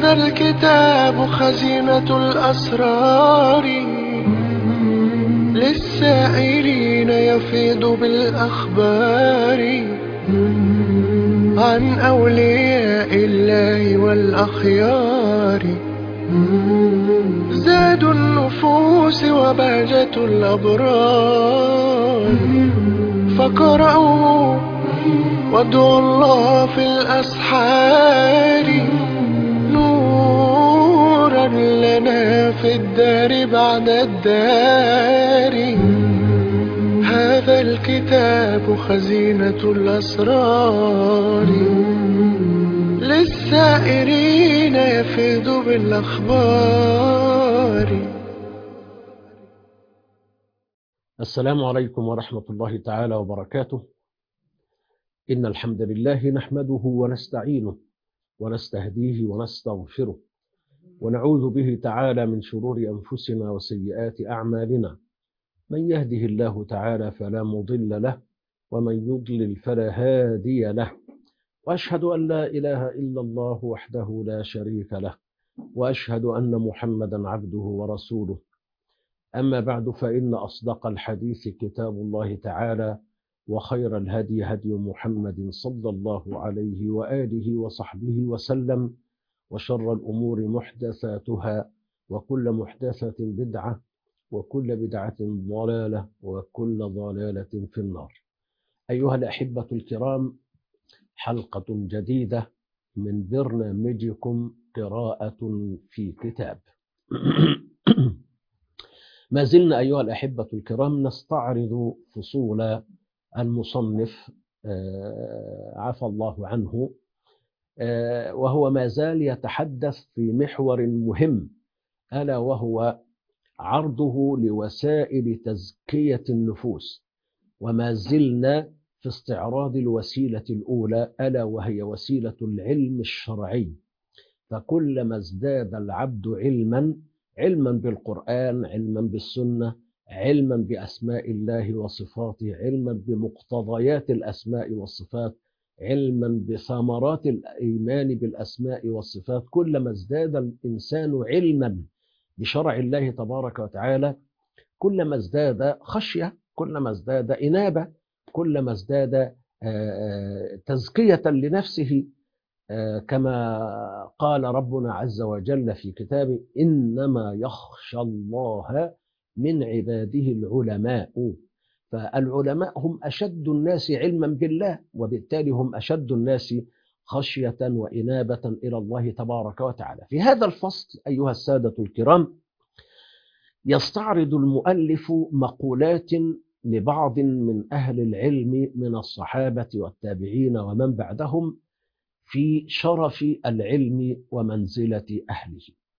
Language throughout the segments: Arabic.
هذا الكتاب خزينة الأسرار، للسائلين يفيض بالأخبار عن أولياء الله والأخيار، زاد النفوس وبهجة الأبرار. فقرأوا وادعوا الله في الأسحار، نورا لنا في الدار بعد الدار. هذا الكتاب خزينة الأسرار، للسائرين يفيض بالأخبار. السلام عليكم ورحمة الله تعالى وبركاته. إن الحمد لله نحمده ونستعينه ونستهديه ونستغفره، ونعوذ به تعالى من شرور أنفسنا وسيئات أعمالنا. من يهده الله تعالى فلا مضل له، ومن يضلل فلا هادي له. وأشهد أن لا إله إلا الله وحده لا شريك له، وأشهد أن محمدا عبده ورسوله. أما بعد، فإن أصدق الحديث كتاب الله تعالى، وخير الهدي هدي محمد صلى الله عليه وآله وصحبه وسلم، وشر الأمور محدثاتها، وكل محدثة بدعة، وكل بدعة ضلالة، وكل ضلالة في النار. أيها الأحبة الكرام، حلقة جديدة من برنامجكم قراءة في كتاب. ما زلنا أيها الأحبة الكرام نستعرض فصول المصنف عفى الله عنه، وهو ما زال يتحدث في محور مهم، ألا وهو عرضه لوسائل تزكية النفوس. وما زلنا في استعراض الوسيلة الأولى، ألا وهي وسيلة العلم الشرعي. فكلما ازداد العبد علما بالقرآن، علما بالسنة، علما بأسماء الله وصفاته، علما بمقتضيات الأسماء والصفات، علما بثمرات الإيمان بالأسماء والصفات، كلما ازداد الإنسان علما بشرع الله تبارك وتعالى، كلما ازداد خشية، كلما ازداد إنابة، كلما ازداد تزكية لنفسه. كما قال ربنا عز وجل في كتابه: إنما يخشى الله من عباده العلماء. فالعلماء هم أشد الناس علما بالله، وبالتالي هم أشد الناس خشية وإنابة إلى الله تبارك وتعالى. في هذا الفصل أيها السادة الكرام، يستعرض المؤلف مقولات لبعض من أهل العلم من الصحابة والتابعين ومن بعدهم في شرف العلم ومنزلة أهله.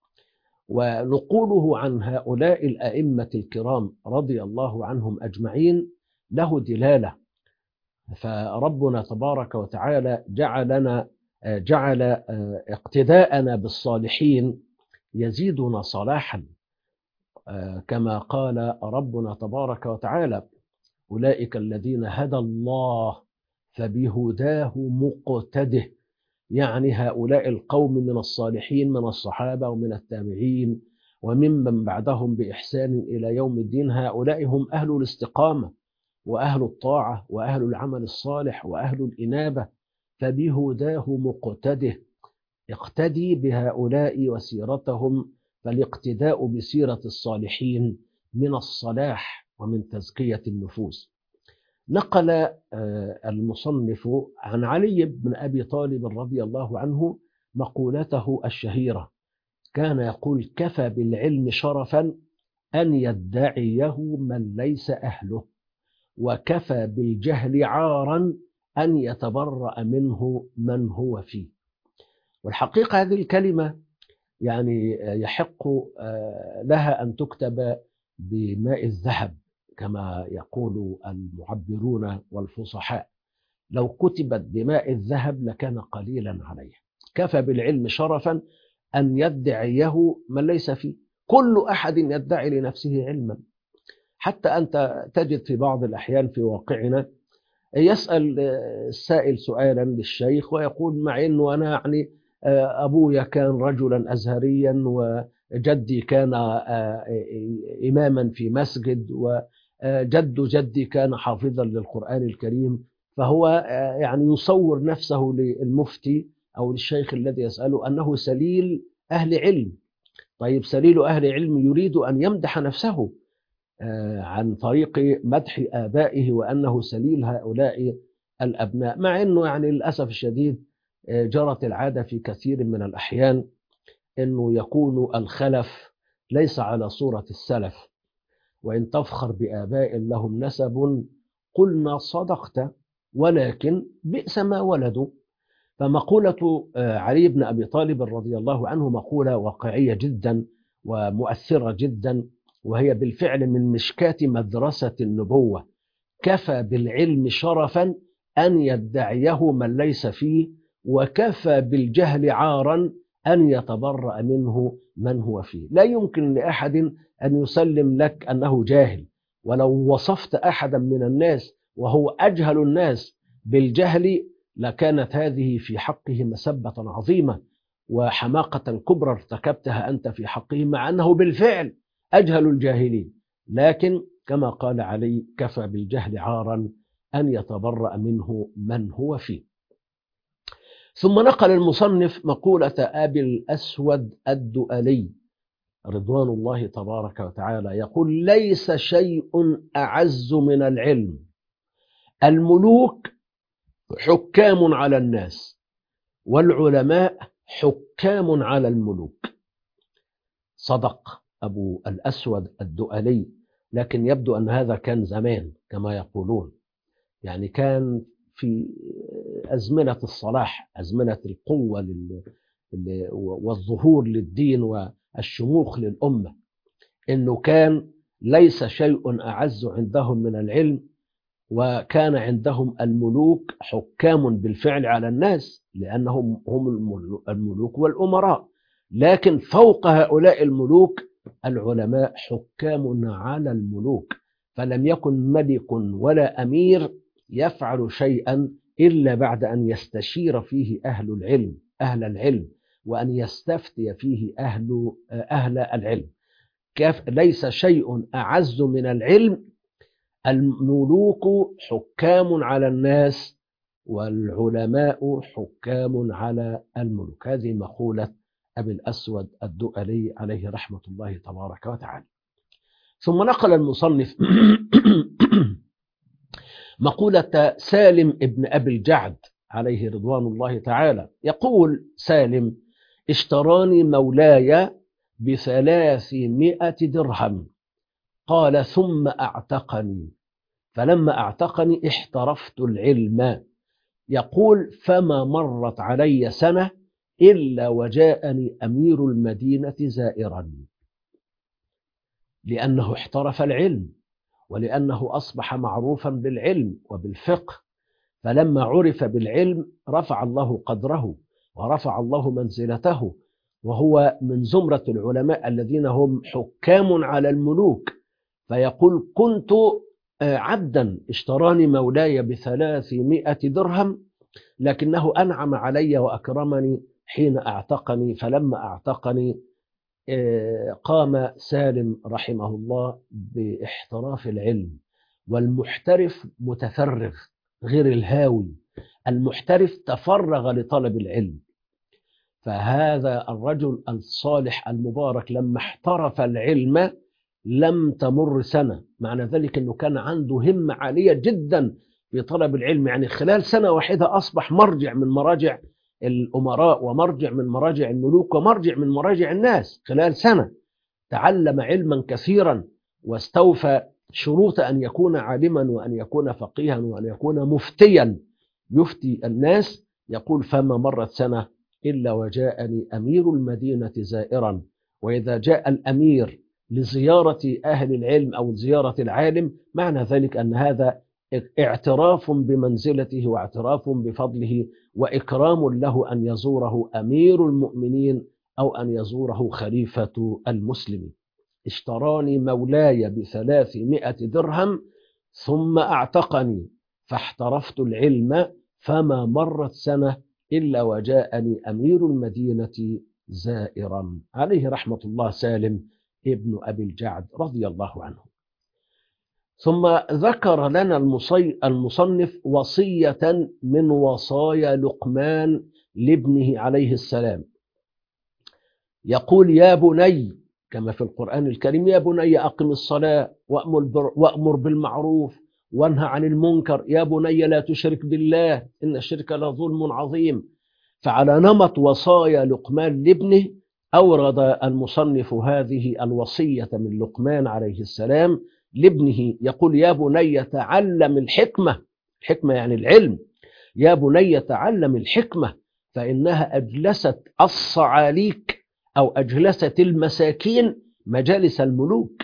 ونقوله عن هؤلاء الأئمة الكرام رضي الله عنهم أجمعين له دلالة. فربنا تبارك وتعالى جعل اقتداءنا بالصالحين يزيدنا صلاحا، كما قال ربنا تبارك وتعالى: أولئك الذين هدى الله فبهداه مقتده. يعني هؤلاء القوم من الصالحين من الصحابة ومن التابعين وممن بعدهم بإحسان إلى يوم الدين، هؤلاء هم أهل الاستقامة وأهل الطاعة وأهل العمل الصالح وأهل الإنابة. فبهداه مقتده، اقتدي بهؤلاء وسيرتهم، فالاقتداء بسيرة الصالحين من الصلاح ومن تزكية النفوس. نقل المصنف عن علي بن أبي طالب رضي الله عنه مقولته الشهيرة، كان يقول: كفى بالعلم شرفا أن يدعيه من ليس أهله، وكفى بالجهل عارا أن يتبرأ منه من هو فيه. والحقيقة هذه الكلمة يعني يحق لها أن تكتب بماء الذهب كما يقول المعبرون والفصحاء. لو كتبت بماء الذهب لكان قليلا عليه. كفى بالعلم شرفا أن يدعيه من ليس فيه. كل أحد يدعي لنفسه علما. حتى أنت تجد في بعض الأحيان في واقعنا يسأل السائل سؤالا للشيخ ويقول: مع أنه أنا يعني أبويا كان رجلا أزهريا، وجدي كان إماما في مسجد، وجد جدي كان حافظا للقرآن الكريم. فهو يعني يصور نفسه للمفتي أو للشيخ الذي يسأله أنه سليل أهل علم. طيب سليل أهل علم يريد أن يمدح نفسه عن طريق مدح آبائه وأنه سليل هؤلاء الأبناء، مع أنه يعني للأسف الشديد جرت العادة في كثير من الأحيان أنه يكون الخلف ليس على صورة السلف. وإن تفخر بآباء لهم نسب قلنا صدقت، ولكن بئس ما ولدوا. فمقولة علي بن أبي طالب رضي الله عنه مقولة واقعية جدا ومؤثرة جدا، وهي بالفعل من مشكاة مدرسة النبوة. كفى بالعلم شرفا أن يدعيه من ليس فيه، وكفى بالجهل عارا أن يتبرأ منه من هو فيه. لا يمكن لأحد أن يسلم لك أنه جاهل، ولو وصفت أحدا من الناس وهو أجهل الناس بالجهل لكانت هذه في حقه مسبة عظيمة وحماقة كبرى ارتكبتها أنت في حقه، مع أنه بالفعل أجهل الجاهلين. لكن كما قال علي: كفى بالجهل عارا أن يتبرأ منه من هو فيه. ثم نقل المصنف مقولة أبي الأسود الدؤلي رضوان الله تبارك وتعالى، يقول: ليس شيء أعز من العلم، الملوك حكام على الناس، والعلماء حكام على الملوك. صدق أبو الأسود الدؤلي، لكن يبدو أن هذا كان زمان كما يقولون، يعني كان في أزمنة الصلاح، أزمنة القوة والظهور للدين والشموخ للأمة، إنه كان ليس شيء أعز عندهم من العلم، وكان عندهم الملوك حكام بالفعل على الناس لأنهم هم الملوك والأمراء. لكن فوق هؤلاء الملوك العلماء حكام على الملوك، فلم يكن ملك ولا أمير يفعل شيئا إلا بعد أن يستشير فيه أهل العلم، وأن يستفتي فيه أهل العلم. ليس شيء أعز من العلم، الملوك حكام على الناس، والعلماء حكام على الملوك. هذه مقولة أبي الأسود الدؤلي عليه رحمة الله تبارك وتعالى. ثم نقل المصنف مقولة سالم ابن أبي الجعد عليه رضوان الله تعالى، يقول سالم: اشتراني مولاي ب300 درهم، قال ثم أعتقني، فلما أعتقني احترفت العلم. يقول: فما مرت علي سنة إلا وجاءني أمير المدينة زائرا، لأنه احترف العلم، ولأنه أصبح معروفا بالعلم وبالفقه. فلما عرف بالعلم رفع الله قدره ورفع الله منزلته، وهو من زمرة العلماء الذين هم حكام على الملوك. فيقول: كنت عبدا اشتراني مولاي ب300 درهم، لكنه أنعم علي وأكرمني حين أعتقني. فلما أعتقني قام سالم رحمه الله باحتراف العلم. والمحترف متفرغ غير الهاوي، المحترف تفرغ لطلب العلم. فهذا الرجل الصالح المبارك لما احترف العلم لم تمر سنة، معنى ذلك أنه كان عنده همة عالية جدا في طلب العلم. يعني خلال سنة واحدة أصبح مرجع من مراجع الأمراء، ومرجع من مراجع الملوك، ومرجع من مراجع الناس. خلال سنة تعلم علما كثيرا، واستوفى شروط أن يكون عالما، وأن يكون فقيها، وأن يكون مفتيا يفتي الناس. يقول: فما مرت سنة إلا وجاءني أمير المدينة زائرا. وإذا جاء الأمير لزيارة أهل العلم أو زيارة العالم، معنى ذلك أن هذا اعتراف بمنزلته واعتراف بفضله، وإكرام له أن يزوره أمير المؤمنين أو أن يزوره خليفة المسلمين. اشتراني مولاي ب300 درهم ثم أعتقني، فاحترفت العلم، فما مرت سنة إلا وجاءني أمير المدينة زائرا، عليه رحمة الله سالم ابن أبي الجعد رضي الله عنه. ثم ذكر لنا المصنف وصية من وصايا لقمان لابنه عليه السلام. يقول: يا بني، كما في القرآن الكريم: يا بني أقم الصلاة وأمر بالمعروف وانهى عن المنكر، يا بني لا تشرك بالله إن الشرك لظلم عظيم. فعلى نمط وصايا لقمان لابنه أورد المصنف هذه الوصية من لقمان عليه السلام لابنه، يقول: يا بني تعلم الحكمة. الحكمة يعني العلم. يا بني تعلم الحكمة فإنها أجلست الصعاليك أو أجلست المساكين مجالس الملوك.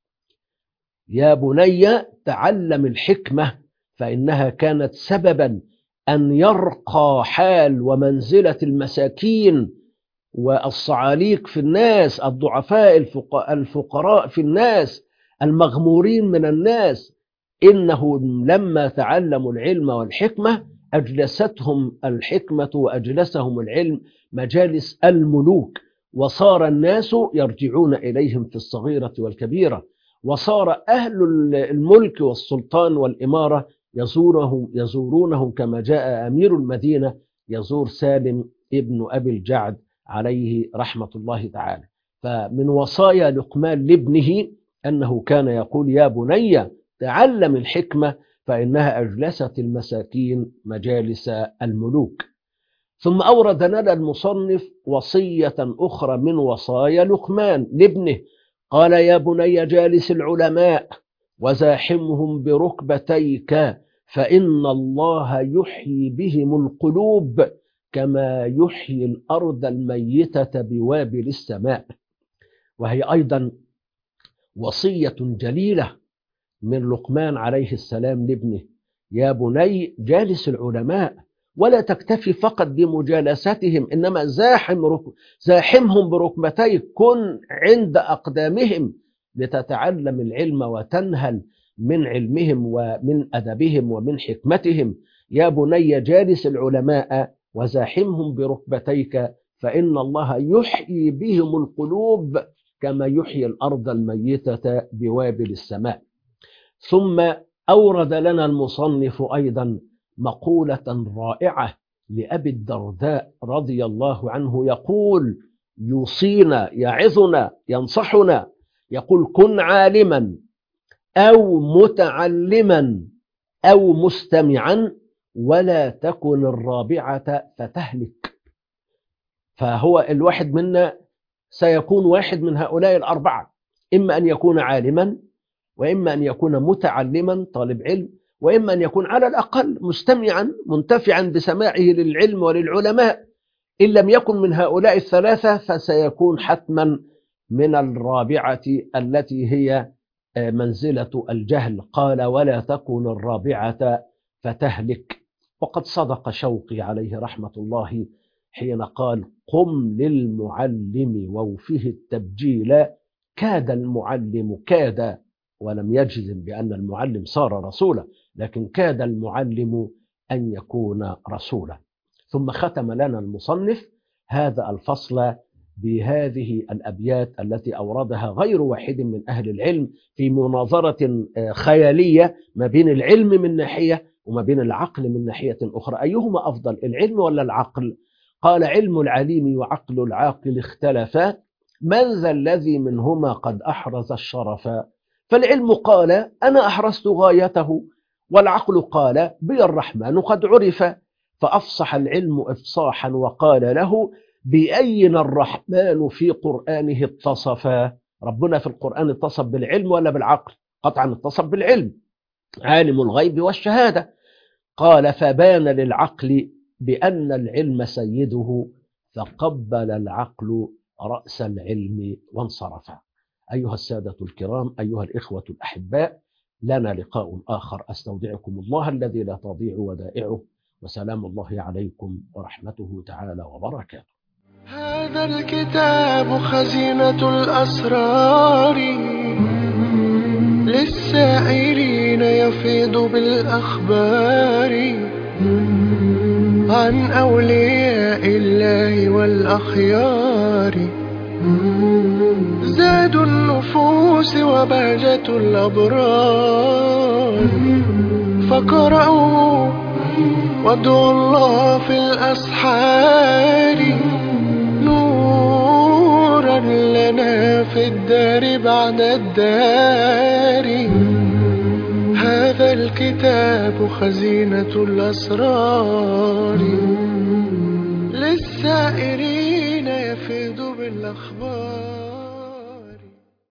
يا بني تعلم الحكمة فإنها كانت سببا أن يرقى حال ومنزلة المساكين والصعاليك في الناس، الضعفاء الفقراء في الناس، المغمورين من الناس. إنه لما تعلموا العلم والحكمة أجلستهم الحكمة وأجلسهم العلم مجالس الملوك، وصار الناس يرجعون إليهم في الصغيرة والكبيرة، وصار أهل الملك والسلطان والإمارة يزورونهم كما جاء أمير المدينة يزور سالم ابن أبي الجعد عليه رحمة الله تعالى. فمن وصايا لقمان لابنه أنه كان يقول: يا بني تعلم الحكمة فإنها أجلست المساكين مجالس الملوك. ثم أورد لنا المصنف وصية أخرى من وصايا لقمان لابنه، قال: يا بني جالس العلماء وزاحمهم بركبتيك فإن الله يحيي بهم القلوب كما يحيي الأرض الميتة بوابل السماء. وهي أيضا وصية جليلة من لقمان عليه السلام لابنه: يا بني جالس العلماء ولا تكتفي فقط بمجالستهم، إنما زاحمهم بركبتيك، كن عند أقدامهم لتتعلم العلم وتنهل من علمهم ومن أدبهم ومن حكمتهم. يا بني جالس العلماء وزاحمهم بركبتيك فإن الله يحيي بهم القلوب كما يحيي الأرض الميتة بوابل السماء. ثم أورد لنا المصنف أيضا مقولة رائعة لأبي الدرداء رضي الله عنه، يقول: يوصينا، يعظنا، ينصحنا، يقول: كن عالما أو متعلما أو مستمعا ولا تكن الرابعة فتهلك. فهو الواحد منا سيكون واحد من هؤلاء الأربعة، إما أن يكون عالما، وإما أن يكون متعلما طالب علم، وإما أن يكون على الأقل مستمعا منتفعا بسماعه للعلم وللعلماء. إن لم يكن من هؤلاء الثلاثة فسيكون حتما من الرابعة التي هي منزلة الجهل. قال: ولا تكن الرابعة فتهلك. وقد صدق شوقي عليه رحمة الله حين قال: قم للمعلم ووفه التبجيل، كاد المعلم، كاد ولم يجزم بأن المعلم صار رسولا، لكن كاد المعلم أن يكون رسولا. ثم ختم لنا المصنف هذا الفصل بهذه الأبيات التي أوردها غير واحد من أهل العلم في مناظرة خيالية ما بين العلم من ناحية وما بين العقل من ناحية أخرى. أيهما أفضل، العلم ولا العقل؟ قال: علم العليم وعقل العاقل اختلفا، من ذا الذي منهما قد أحرز الشرفا؟ فالعلم قال: أنا أحرزت غايته، والعقل قال: بي الرحمن قد عرف. فأفصح العلم إفصاحا وقال له: بأين الرحمن في قرآنه اتصفا؟ ربنا في القرآن اتصف بالعلم ولا بالعقل؟ قطعا اتصف بالعلم، عالم الغيب والشهادة. قال: فبان للعقل بأن العلم سيده، فقبل العقل رأس العلم وانصرفا. أيها السادة الكرام، أيها الإخوة الأحباء، لنا لقاء آخر، أستودعكم الله الذي لا تضيع ودائعه، وسلام الله عليكم ورحمته تعالى وبركاته. هذا الكتاب خزينة الأسرار، للسائرين يفيض بالأخبار. عن أولياء الله والأخيار، زاد النفوس وبهجة الأبرار. فقرأوا وادعوا الله في الأسحار، نورا لنا في الدار بعد الدار. هذا الكتاب خزينة الأسرار، للسائرين يفيض بالأخبار.